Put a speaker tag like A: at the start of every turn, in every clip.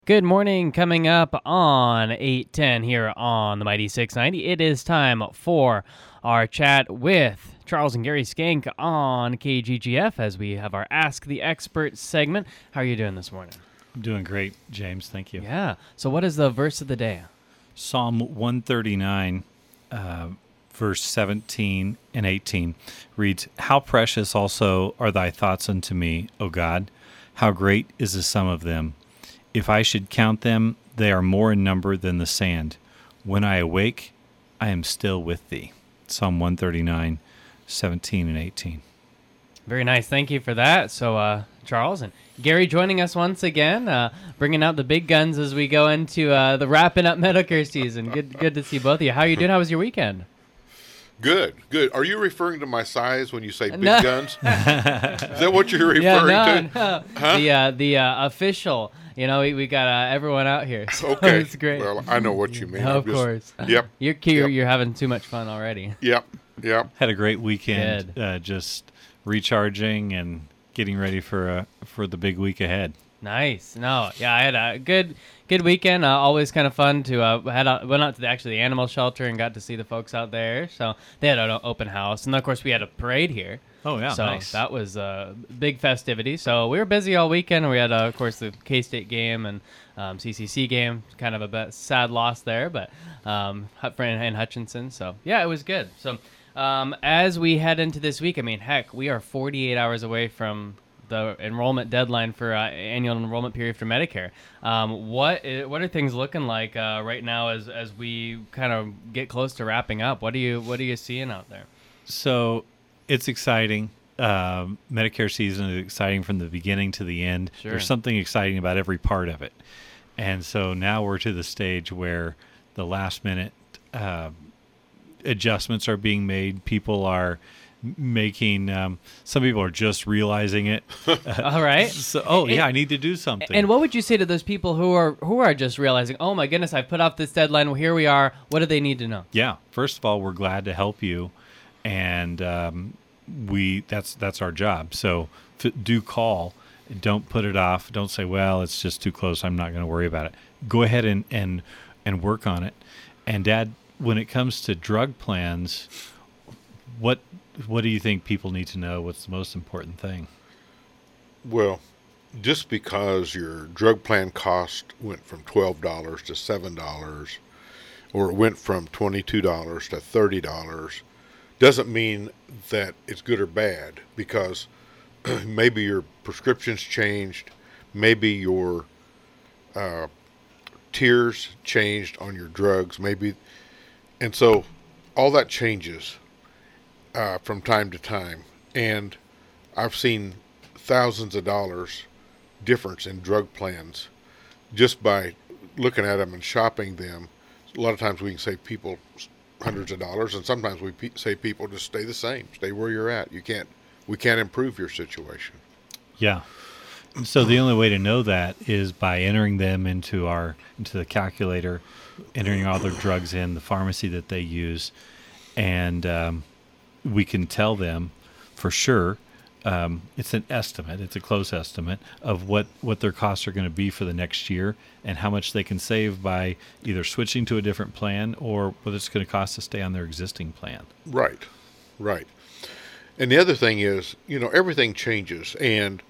A: Good morning. Coming up on 8:10 here on the Mighty 690. It is time for our chat with Charles and Gary Skank on KGGF as we have our Ask the Expert segment. How are you doing this morning?
B: I'm doing great, James. Thank you.
A: Yeah. So what is the verse of the day?
B: Psalm 139, verse 17 and 18 reads, "How precious also are thy thoughts unto me, O God! How great is the sum of them! If I should count them, they are more in number than the sand. When I awake, I am still with thee." Psalm 139, 17 and 18.
A: Very nice. Thank you for that. So, Charles and Gary joining us once again, bringing out the big guns as we go into the wrapping up Medicare season. Good to see both of you. How are you doing? How was your weekend?
C: Good. Are you referring to my size when you say big guns? Is that what you're referring to?
A: No.
C: Huh?
A: The official. You know, we got everyone out here. So
C: Okay.
A: it's great.
C: Well, I know what you mean.
A: Of course.
C: Yep.
A: You're having too much fun already.
C: Yep.
B: Had a great weekend, just recharging and getting ready for the big week ahead.
A: Nice. No, yeah, I had a good weekend. Always kind of fun to went out to the animal shelter and got to see the folks out there. So they had an open house, and of course we had a parade here.
B: Oh yeah,
A: so
B: nice.
A: That was a big festivity. So we were busy all weekend. We had of course the K-State game and CCC game. Kind of a sad loss there, but Hutford and Hutchinson. So yeah, it was good. So as we head into this week, I mean, heck, we are 48 hours away from the enrollment deadline for annual enrollment period for Medicare. What are things looking like right now as we kind of get close to wrapping up? What are you seeing out there?
B: So it's exciting. Medicare season is exciting from the beginning to the end.
A: Sure.
B: There's something exciting about every part of it. And so now we're to the stage where the last minute adjustments are being made. People are making some people are just realizing it.
A: All right.
B: So I need to do something.
A: And what would you say to those people who are just realizing, oh my goodness, I've put off this deadline, well, here we are, what do they need to know?
B: Yeah, first of all, we're glad to help you, and that's our job. So do call, don't put it off, don't say, well, it's just too close, I'm not going to worry about it. Go ahead and work on it. And Dad, when it comes to drug plans, what do you think people need to know? What's the most important thing?
C: Well, just because your drug plan cost went from $12 to $7, or it went from $22 to $30, doesn't mean that it's good or bad, because maybe your prescription's changed, maybe your tiers changed on your drugs, and so all that changes from time to time, and I've seen thousands of dollars difference in drug plans just by looking at them and shopping them. A lot of times we can save people hundreds of dollars, and sometimes we say people just stay the same, stay where you're at. We can't improve your situation.
B: Yeah. So the only way to know that is by entering them into the calculator, entering all their drugs in the pharmacy that they use, and we can tell them for sure. It's an estimate. It's a close estimate of what their costs are going to be for the next year and how much they can save by either switching to a different plan or what it's going to cost to stay on their existing plan.
C: Right. And the other thing is, everything changes, and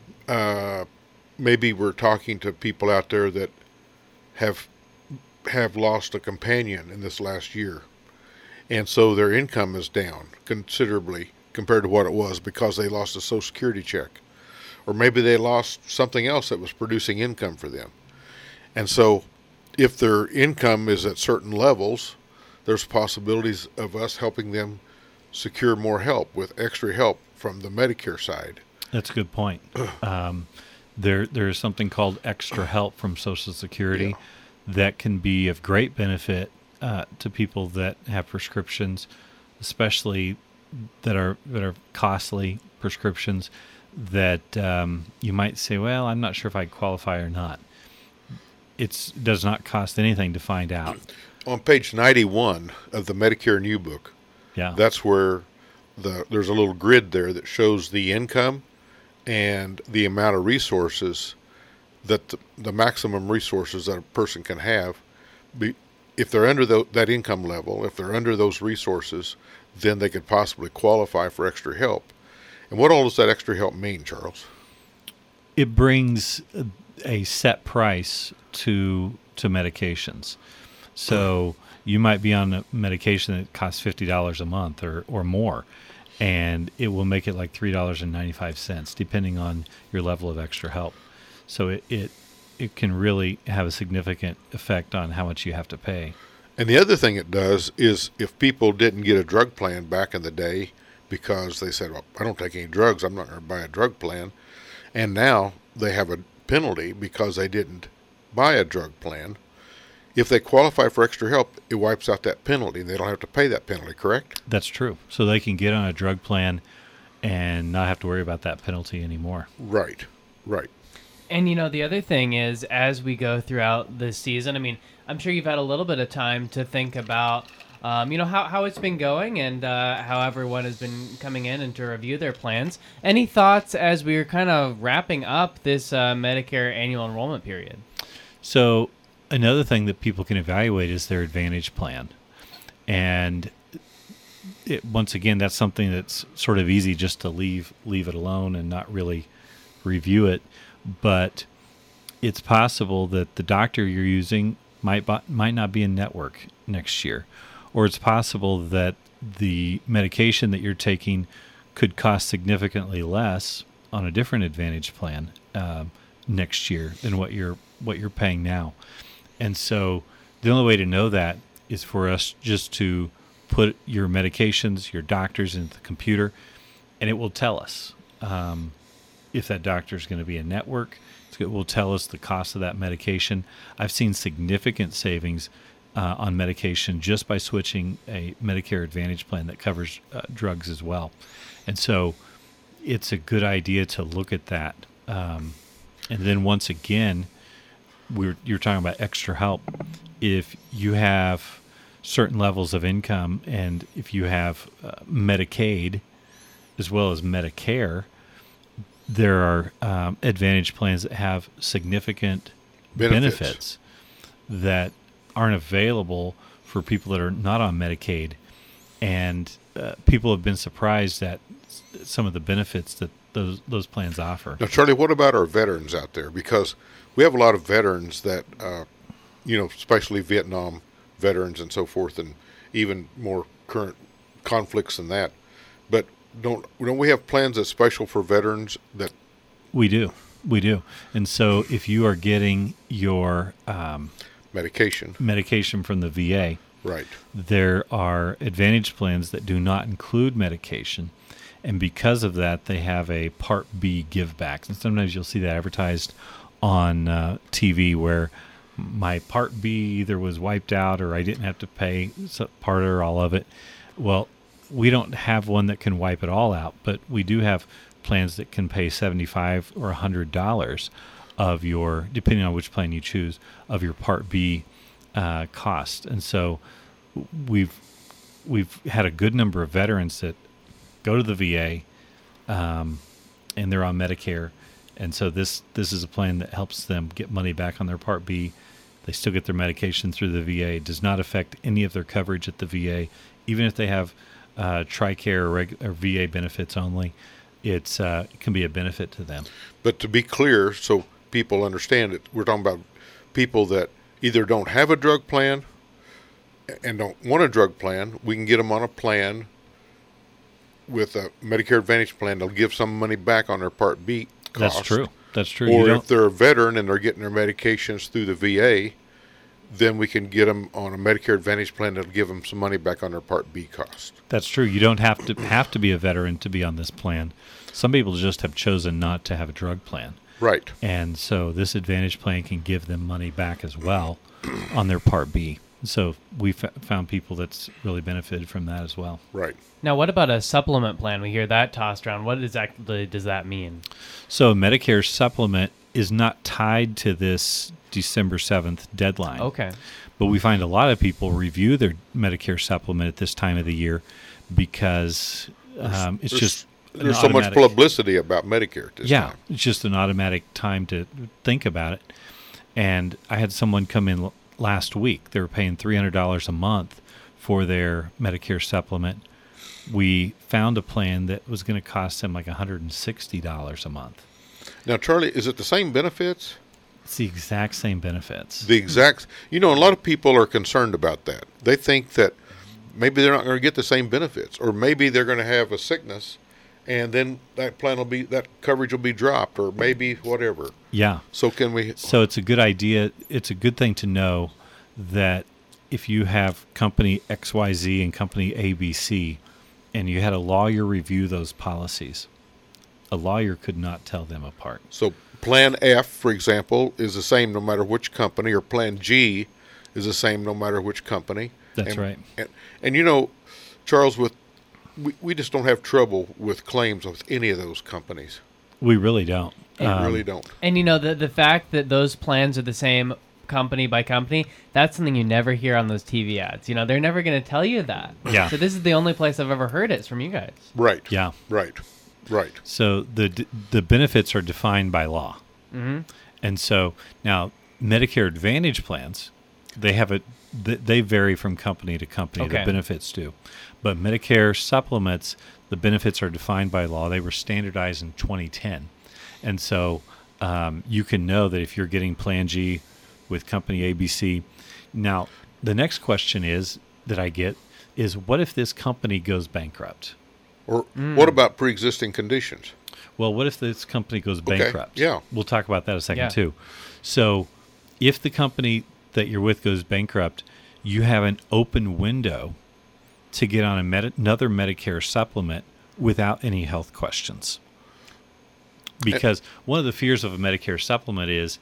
C: maybe we're talking to people out there that have lost a companion in this last year, and so their income is down considerably compared to what it was because they lost a Social Security check, or maybe they lost something else that was producing income for them. And so if their income is at certain levels, there's possibilities of us helping them secure more help with extra help from the Medicare side.
B: That's a good point. There is something called extra help from Social Security that can be of great benefit to people that have prescriptions, especially that are costly prescriptions that you might say, well, I'm not sure if I qualify or not. It does not cost anything to find out.
C: On page 91 of the Medicare New Book, that's where there's a little grid there that shows the income and the amount of resources that the maximum resources that a person can have, if they're under that income level, if they're under those resources, then they could possibly qualify for extra help. And what all does that extra help mean, Charles?
B: It brings a set price to medications. So you might be on a medication that costs $50 a month or more, and it will make it like $3.95, depending on your level of extra help. So it can really have a significant effect on how much you have to pay.
C: And the other thing it does is if people didn't get a drug plan back in the day because they said, well, I don't take any drugs, I'm not going to buy a drug plan, and now they have a penalty because they didn't buy a drug plan, if they qualify for extra help, it wipes out that penalty. They don't have to pay that penalty, correct?
B: That's true. So they can get on a drug plan and not have to worry about that penalty anymore.
C: Right.
A: And, the other thing is, as we go throughout this season, I mean, I'm sure you've had a little bit of time to think about, how it's been going and how everyone has been coming in and to review their plans. Any thoughts as we're kind of wrapping up this Medicare annual enrollment period?
B: So another thing that people can evaluate is their Advantage plan. And once again, that's something that's sort of easy just to leave it alone and not really review it. But it's possible that the doctor you're using might not be in network next year. Or it's possible that the medication that you're taking could cost significantly less on a different Advantage plan next year than what you're paying now. And so the only way to know that is for us just to put your medications, your doctors into the computer, and it will tell us if that doctor is going to be in network. It will tell us the cost of that medication. I've seen significant savings on medication just by switching a Medicare Advantage plan that covers drugs as well. And so it's a good idea to look at that. And then once again, you're talking about extra help. If you have certain levels of income and if you have Medicaid as well as Medicare, there are Advantage plans that have significant benefits that aren't available for people that are not on Medicaid. And people have been surprised at some of the benefits that those plans offer.
C: Now, Charlie, what about our veterans out there? Because we have a lot of veterans that, especially Vietnam veterans and so forth, and even more current conflicts than that. But don't we have plans that's special for veterans? That
B: we do. And so if you are getting your medication from the VA,
C: right,
B: there are Advantage plans that do not include medication. And because of that, they have a Part B give back. And sometimes you'll see that advertised on TV where my Part B either was wiped out or I didn't have to pay part or all of it. Well, we don't have one that can wipe it all out, but we do have plans that can pay $75 or $100 of your, depending on which plan you choose, of your Part B cost. And so we've had a good number of veterans that go to the VA and they're on Medicare. And so this is a plan that helps them get money back on their Part B. They still get their medication through the VA. It does not affect any of their coverage at the VA. Even if they have TRICARE or VA benefits only, it can be a benefit to them.
C: But to be clear, so people understand it, we're talking about people that either don't have a drug plan and don't want a drug plan. We can get them on a plan with a Medicare Advantage plan. They'll give some money back on their Part B cost.
B: That's true.
C: Or if they're a veteran and they're getting their medications through the VA, then we can get them on a Medicare Advantage plan that'll give them some money back on their Part B cost.
B: That's true. You don't have to be a veteran to be on this plan. Some people just have chosen not to have a drug plan.
C: Right.
B: And so this Advantage plan can give them money back as well on their Part B. So we found people that's really benefited from that as well.
C: Right.
A: Now, what about a supplement plan? We hear that tossed around. What exactly does that mean?
B: So Medicare supplement is not tied to this December 7th deadline.
A: Okay.
B: But we find a lot of people review their Medicare supplement at this time of the year because it's just
C: there's so much
B: automatic-
C: publicity about Medicare at this time.
B: it's just an automatic time to think about it. And I had someone come in last week. They were paying $300 a month for their Medicare supplement. We found a plan that was going to cost them like $160 a month.
C: Now, Charlie, is it the same benefits?
B: It's the exact same benefits.
C: The exact, a lot of people are concerned about that. They think that maybe they're not going to get the same benefits, or maybe they're going to have a sickness, and then that coverage will be dropped, or maybe whatever.
B: Yeah.
C: So can we?
B: So it's a good idea. It's a good thing to know that if you have company XYZ and company ABC, and you had a lawyer review those policies, a lawyer could not tell them apart.
C: So Plan F, for example, is the same no matter which company, or Plan G is the same no matter which company.
B: That's right.
C: And Charles, we just don't have trouble with claims with any of those companies.
B: We really don't.
C: We really don't.
A: And the fact that those plans are the same company by company, that's something you never hear on those TV ads. They're never going to tell you that.
B: Yeah.
A: So this is the only place I've ever heard it's from you guys.
C: Right.
B: Yeah.
C: Right.
B: So the benefits are defined by law.
A: Mm-hmm.
B: And so now Medicare Advantage plans, they vary from company to company.
A: Okay.
B: The benefits do. But Medicare supplements, the benefits are defined by law. They were standardized in 2010. And so you can know that if you're getting Plan G with company ABC. Now, the next question that I get is, what if this company goes bankrupt?
C: Or what about pre-existing conditions?
B: Well, what if this company goes bankrupt?
C: Yeah.
B: We'll talk about that in a second,
A: Yeah.
B: too. So if the company that you're with goes bankrupt, you have an open window to get on another Medicare supplement without any health questions. Because one of the fears of a Medicare supplement is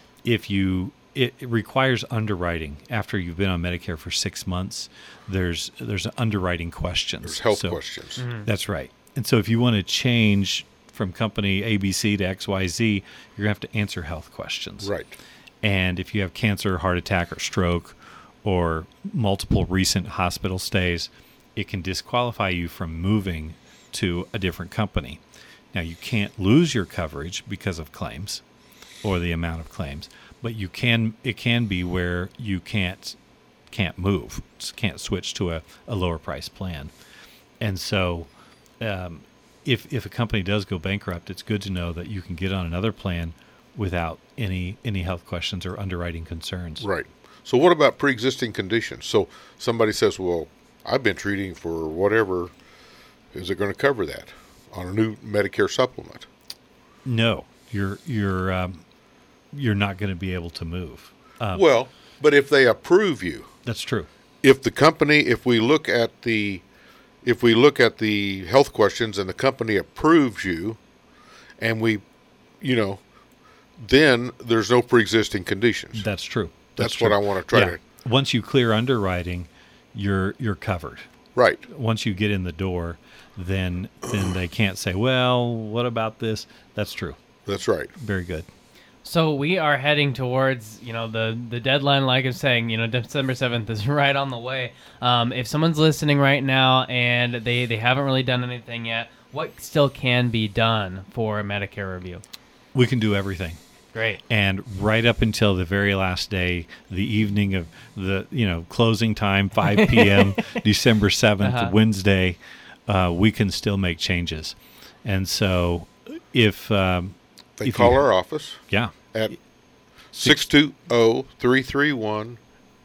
B: it requires underwriting. After you've been on Medicare for 6 months, there's underwriting questions.
C: There's health questions.
A: Mm-hmm.
B: That's right. And so if you want to change from company ABC to XYZ, you're going to have to answer health questions.
C: Right.
B: And if you have cancer, heart attack, or stroke, or multiple recent hospital stays, it can disqualify you from moving to a different company. Now, you can't lose your coverage because of claims or the amount of claims, but it can be where you can't move, can't switch to a lower price plan. And so if a company does go bankrupt, it's good to know that you can get on another plan without any health questions or underwriting concerns.
C: Right. So what about pre-existing conditions? So somebody says, well, I've been treating for whatever. Is it going to cover that on a new Medicare supplement?
B: No, you're not going to be able to move.
C: Well, but if they approve you,
B: That's true.
C: if we look at the health questions and the company approves you, and then there's no pre-existing conditions.
B: That's true.
C: That's
B: true.
C: what I want to try to.
B: Once you clear underwriting, you're covered.
C: Right.
B: Once you get in the door, then they can't say, well, what about this? That's true.
C: That's right.
B: Very good.
A: So we are heading towards, the deadline, like I'm saying, December 7th is right on the way. If someone's listening right now and they haven't really done anything yet, what still can be done for a Medicare review?
B: We can do everything.
A: Great.
B: And right up until the very last day, the evening of the closing time, 5 p.m., December 7th, Wednesday, we can still make changes. And so if
C: They call our office
B: yeah,
C: at 620-331-8800,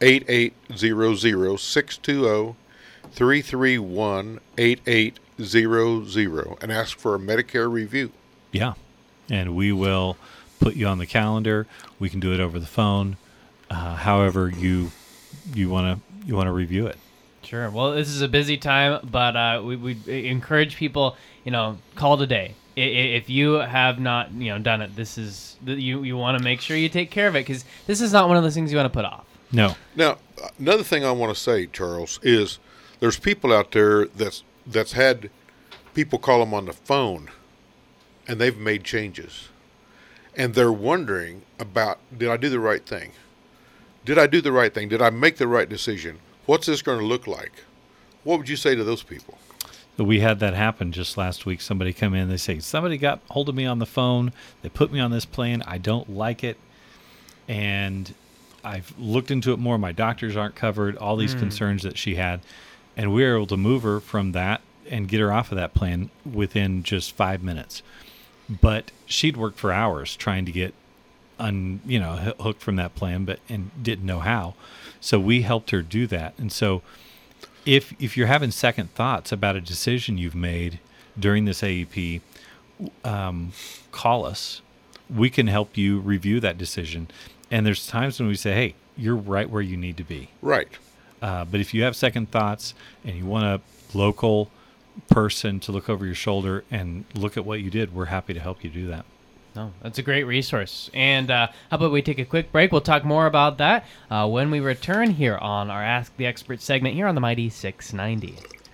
C: 620-331-8800, and ask for a Medicare review.
B: yeah, and we will put you on the calendar. We can do it over the phone. However you want to review it.
A: Sure. Well, this is a busy time, but we encourage people, call today. If you have not, done it, this is you want to make sure you take care of it, because this is not one of those things you want to put off.
B: No.
C: Now, another thing I want to say, Charles, is there's people out there that's had people call them on the phone, and they've made changes, and they're wondering about, did I do the right thing? Did I do the right thing? Did I make the right decision? What's this going to look like? What would you say to those people?
B: We had that happen just last week. Somebody come in, they say, somebody got hold of me on the phone. They put me on this plan. I don't like it. And I've looked into it more. My doctors aren't covered, all these concerns that she had. And we were able to move her from that and get her off of that plan within just 5 minutes. But she'd worked for hours trying to get hooked from that plan, and didn't know how. So we helped her do that. And so if you're having second thoughts about a decision you've made during this AEP, call us. We can help you review that decision. And there's times when we say, hey, you're right where you need to be.
C: Right.
B: But if you have second thoughts and you want a local person to look over your shoulder and look at what you did, we're happy to help you do that.
A: No, that's a great resource. And how about we take a quick break? We'll talk more about that when we return here on our Ask the Expert segment here on the Mighty 690.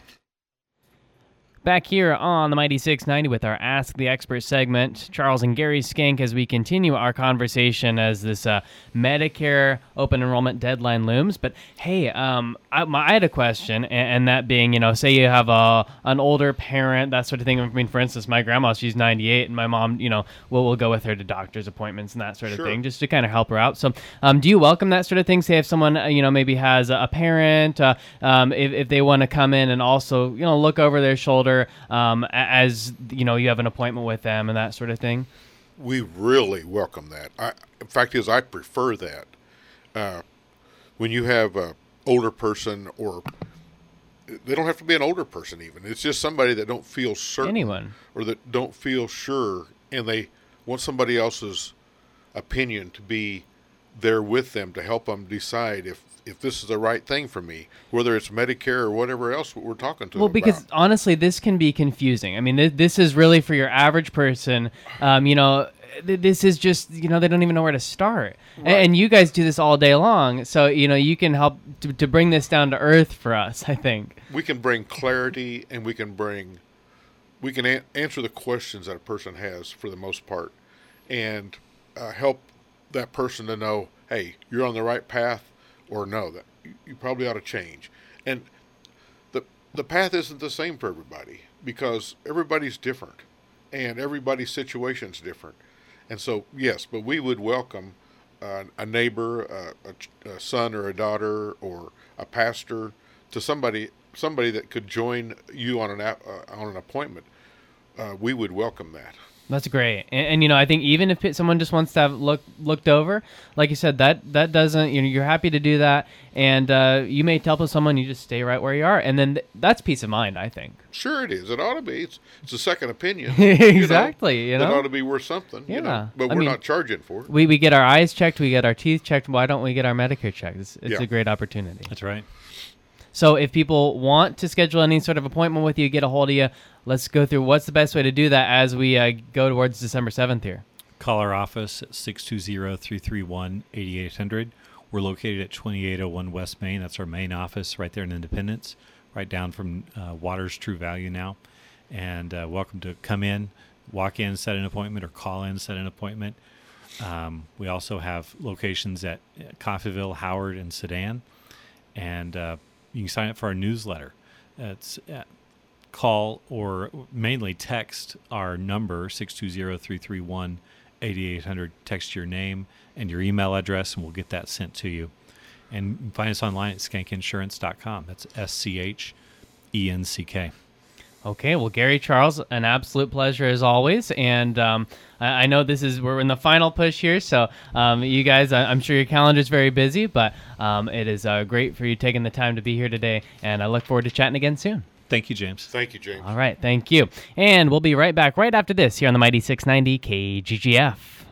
A: Back here on the Mighty 690 with our Ask the Expert segment, Charles and Gary Skank, as we continue our conversation as this Medicare open enrollment deadline looms. But hey, I had a question, and that being, say you have an older parent, that sort of thing. I mean, for instance, my grandma, she's 98, and my mom, we'll go with her to doctor's appointments and that sort of thing, just to kind of help her out. So do you welcome that sort of thing? Say if someone, maybe has a parent, if they want to come in and also, look over their shoulder, as you have an appointment with them and that sort of thing.
C: We really welcome that. In fact, I prefer that. When you have an older person, or they don't have to be an older person even. It's just somebody that don't feel certain.
A: Anyone.
C: Or that don't feel sure, and they want somebody else's opinion to be there with them to help them decide if this is the right thing for me, whether it's Medicare or whatever else we're talking to them about.
A: Because honestly, this can be confusing. I mean, this is really for your average person. This is just, they don't even know where to start. Right. And you guys do this all day long. So, you can help to bring this down to earth for us, I think.
C: We can bring clarity, and we can answer the questions that a person has for the most part, and help that person to know, hey, you're on the right path, or no, that you probably ought to change. And the path isn't the same for everybody, because everybody's different and everybody's situation's different. And so, yes, but we would welcome a neighbor, a son or a daughter, or a pastor, to somebody that could join you on an appointment. We would welcome that.
A: That's great. And I think even if someone just wants to have looked over, like you said, that doesn't, you're happy to do that. And you may tell someone you just stay right where you are. And then that's peace of mind, I think.
C: Sure it is. It ought to be. It's a second opinion.
A: Exactly.
C: It ought to be worth something.
A: Yeah.
C: But we're not charging for it.
A: We get our eyes checked. We get our teeth checked. Why don't we get our Medicare checked? It's a great opportunity.
B: That's right.
A: So if people want to schedule any sort of appointment with you, get a hold of you, let's go through what's the best way to do that as we go towards December 7th here.
B: Call our office at 620-331-8800. We're located at 2801 West Main. That's our main office right there in Independence, right down from Waters True Value now. And welcome to come in, walk in, set an appointment, or call in, set an appointment. We also have locations at Coffeyville, Howard, and Sedan. And you can sign up for our newsletter. It's call or mainly text our number, 620-331-8800. Text your name and your email address, and we'll get that sent to you. And you can find us online at skankinsurance.com. That's SCHENCK.
A: Okay, well, Gary, Charles, an absolute pleasure as always. And I know we're in the final push here, so you guys, I'm sure your calendar's very busy, but it is great for you taking the time to be here today, and I look forward to chatting again soon.
B: Thank you, James.
C: Thank you, James.
A: All right, thank you. And we'll be right back right after this here on the Mighty 690 KGGF.